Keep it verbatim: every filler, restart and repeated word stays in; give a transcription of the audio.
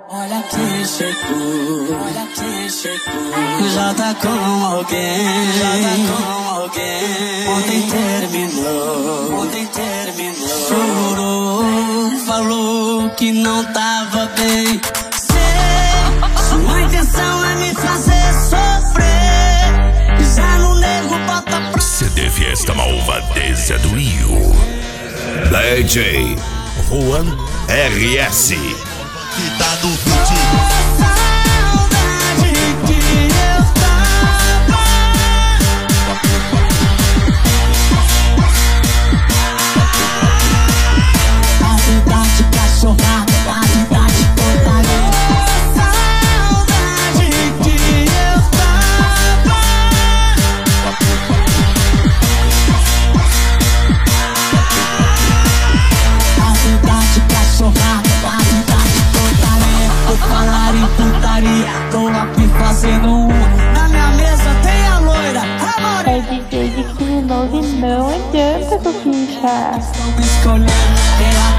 Olha quem chegou, olha quem chegou. Já tá com alguém, já tá com alguém. Ontem terminou, ontem terminou. Chorou, falou que não tava bem. Sei, sua intenção é me fazer sofrer. Já no nego bota pra... C D Fiesta Malvadeza do Rio. D J Juan R S. Que tá no beat. Saudade que eu tava. A verdade cachorrada, a verdade portaria. Saudade que eu tava. A verdade cachorrada, a verdade portaria. Vou falar em putaria, tô aqui fazendo um. Na minha mesa tem a loira, a morena. É D J de Killinove, não adianta, Coquicha. Estão me escolhendo, é a